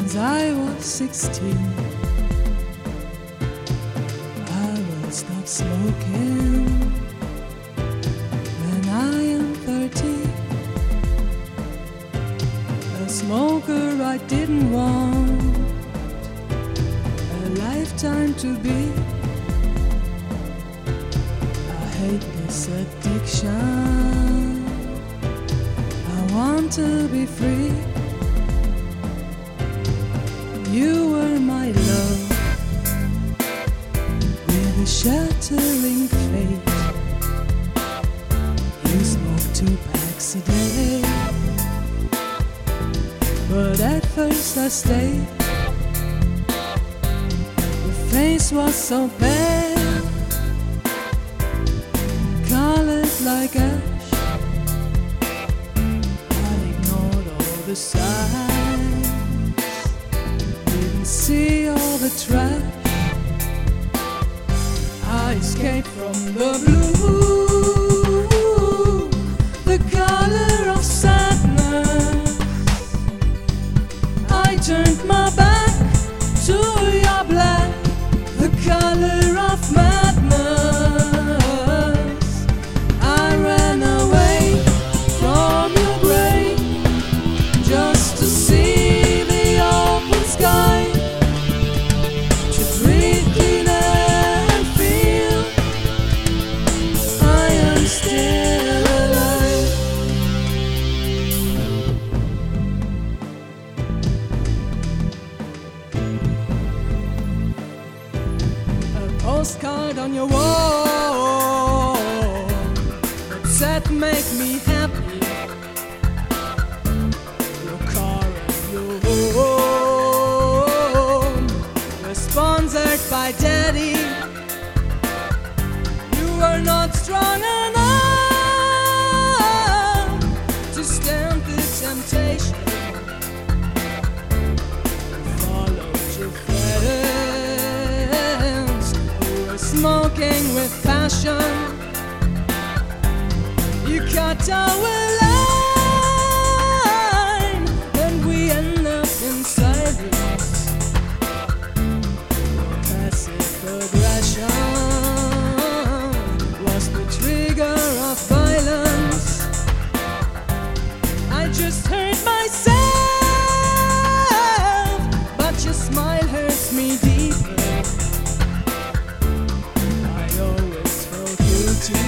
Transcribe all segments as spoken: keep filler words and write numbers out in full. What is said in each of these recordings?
since I was sixteen. I will stop smoking when I am thirty. A smoker I didn't want a lifetime to be. I hate this addiction, I want to be free. You were my love with a shattering fate. You smoked two packs a day, but at first I stayed. Your face was so bad, colored like ash. I ignored all the signs, didn't see all the trash. I escaped from the blue, the color of sadness. I turned my back to your black, the color of madness. I ran away from your grave just to see the open sky, to breathe clean air and feel I am still alive. A postcard on your wall that said make me happy. Your car and your home were sponsored by Daddy. You were not strong enough to stand the temptation. Followed your friends who were smoking with passion. You cut our line and we end up in silence. Your passive aggression was the trigger of violence. I just hurt myself, but your smile hurts me deeper. I always felt guilty.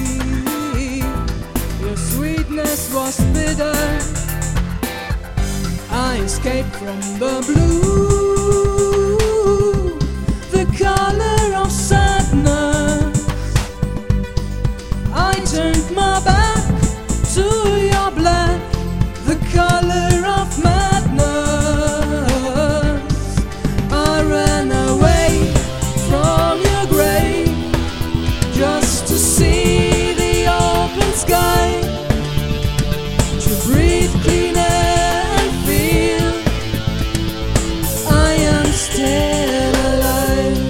Your sweetness was bitter. I escaped from the blue, the color of sadness. I turned my back to your black, the color of madness. I ran away from your grave just to see the open sky, to breathe clean air and feel I am still alive.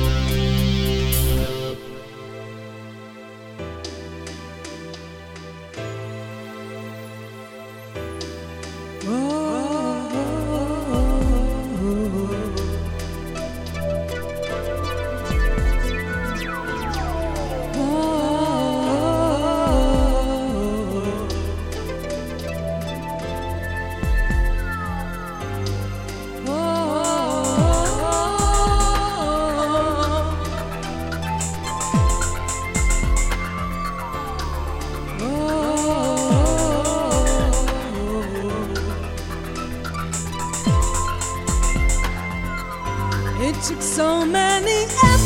Oh, it took so many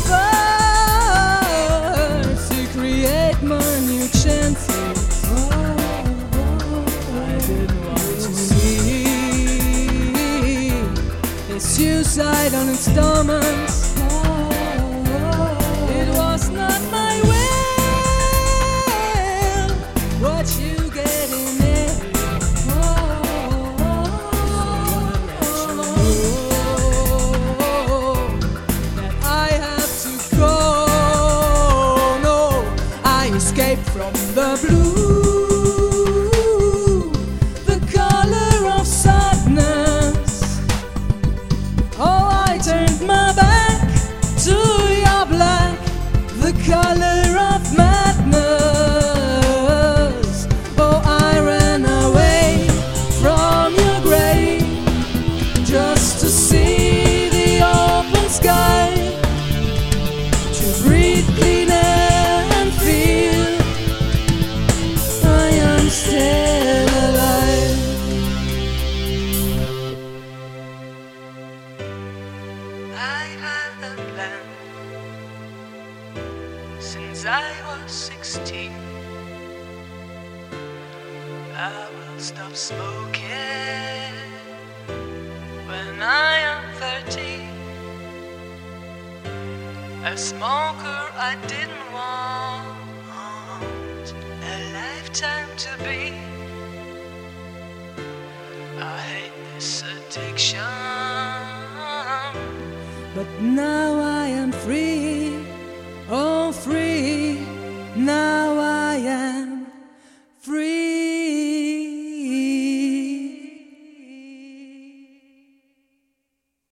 efforts to create my new chances. I didn't want to see the suicide on installments. It was not my will what you get in it. Escape from the blue, the color of sadness. I was sixteen. I will stop smoking when I am thirty. A smoker I didn't want a lifetime to be. I hate this addiction, but now I am free, oh free, now I am free.